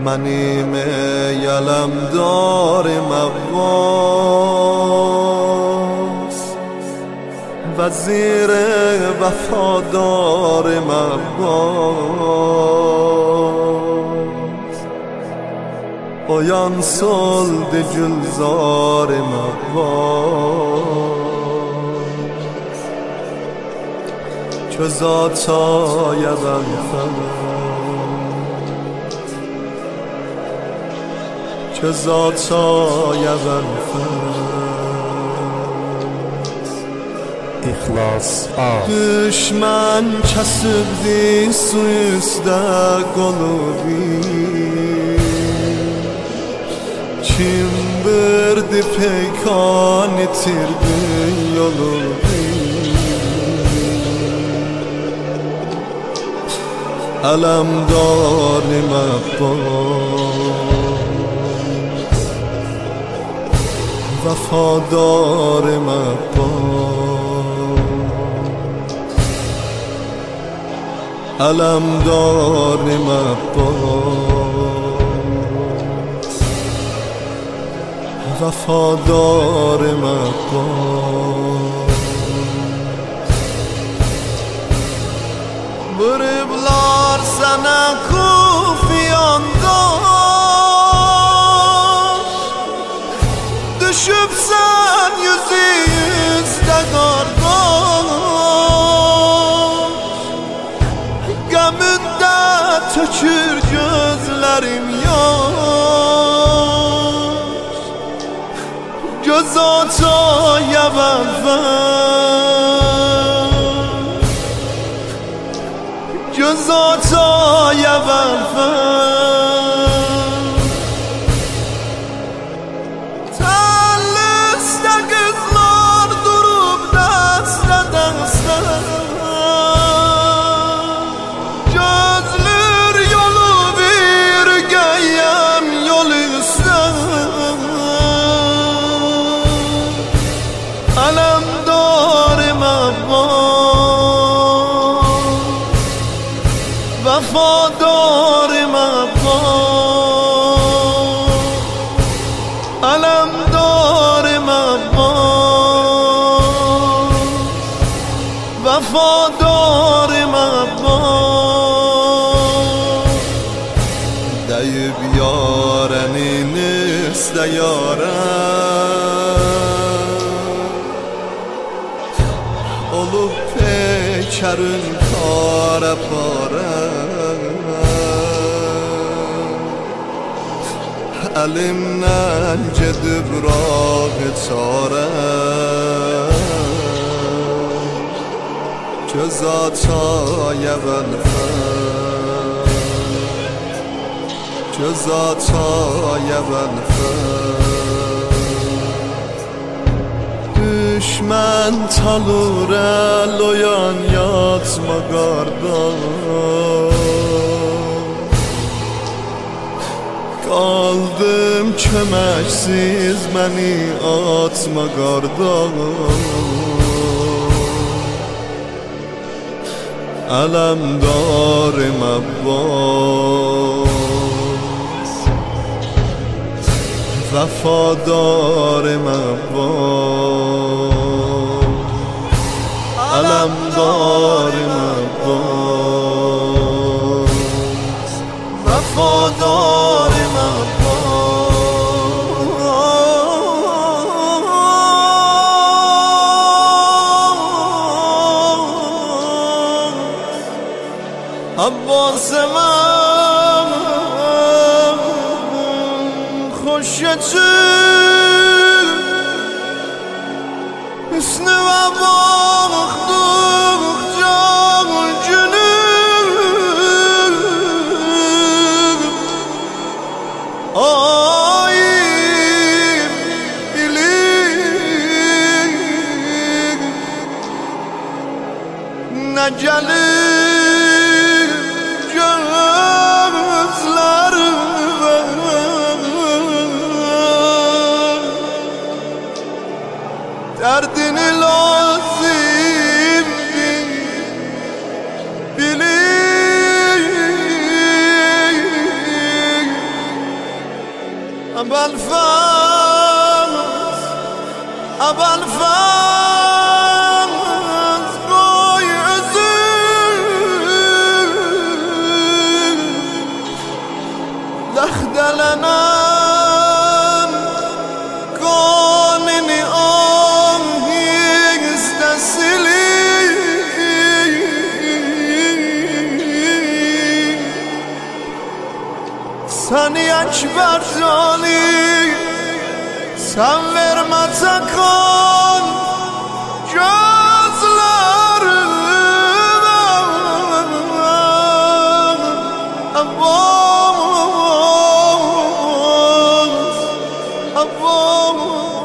منیم یلم دارم عباس وزیر وفادارم عباس اویان سلد گلزارم عباس چو ذات آید چه ذات آید İxlas A düşman kasıbdi suyuzda qolubi kim birdi peykan itirdi yolubi alamdarim Abbas vafadarim Abbas alamdarim Abbas vafadarim Abbas Bırıblar sana kufiyandaş düşüp sen yüzde kardeş Gömünde tökür gözlerim yaş Göz ataya göz ataya telli üstte kızlar durup deste deste gözlür yolu bir geyem yol üstte alemdarim Abbas vafadarim Abbas alemdarim Abbas vafadarim Abbas deyip yarenin iste yaren olup pekarın kare pare elimden gedib rah çare göz ataya göz ataya düşman talur el oyan yatma qardaş Qaldım köməksiz məni atma qardaş Alamdarim Abbas vafadarim Abbas alamdarim Abbas vafadarim Abbas من خوشتی حسن و باختم جان جنوب آییم ایلیم نجلی derdini lazım گوی ازی لخدلنن کانینی آهیست سلی سنی اکبر جانی sen vermezsen kan gözlerime Abbas, Abbas